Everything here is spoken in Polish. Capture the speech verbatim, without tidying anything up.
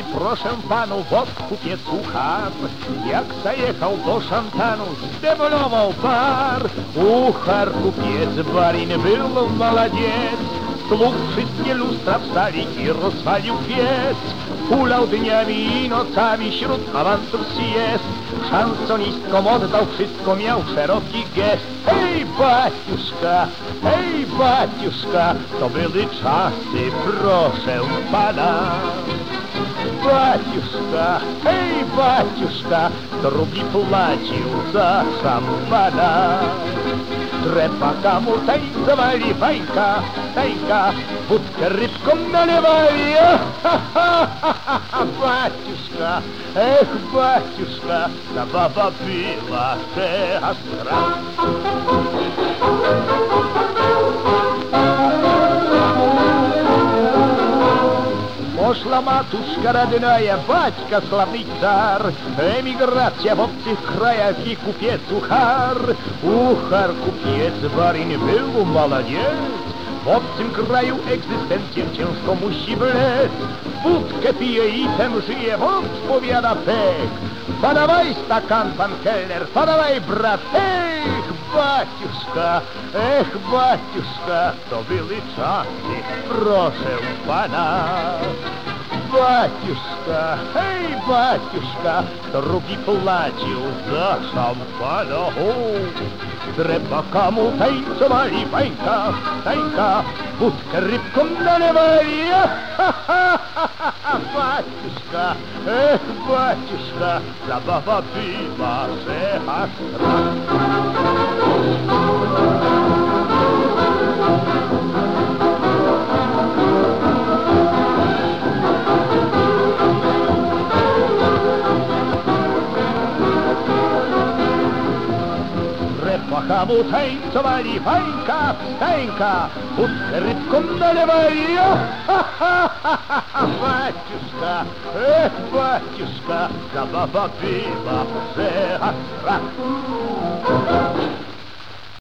proszę panów, od kupiec Uchar. Jak zajechał do szantanu, zdemolował bar. Uchar, kupiec, barin był maladiec. Stłukł wszystkie lustra w sali i rozwalił piec. Hulał dniami i nocami wśród awansów siest. Szansonistkom oddał wszystko, miał szeroki gest. Hej, baciuszka, hej, baciuszka, to były czasy, proszę pana. Baciuszka, hej, baciuszka, to rubli płacił za szampana. Trepaka mu tańcowali, fajka, tańka, wódkę rybką nalewali. Ha, ha, ha, ha, ha, baciuszka, ech, baciuszka, ta baba była przehastra. Poszła matuszka radnaja, baćka sławny car. Emigracja w obcych krajach i kupiec Uchar. Uchar, kupiec, barin był maladiec. W obcym kraju egzystencję ciężko musi wlec. Wódkę pije i tem żyje, odpowiada pek. Podawaj stakan, pan kelner, podawaj brat. Ech, baciuszka, ech, baciuszka, to były czasy, proszę pana. Baciuszka, hej, baciuszka, to rubli płacił za szampana. Trepaka mu tańcowali, fajka, tańka, wódkę rybką nalewali. Ha, ha, ha, ha, ha, baciuszka, ech, baciuszka, zabawa była przehastra. Trepaka mu tańcowali, fajka, tańka, wódkę rybką nalewali. Ha, ha, ha, ha, ha, baciuszka, ech, baciuszka, zabawa była przehastra.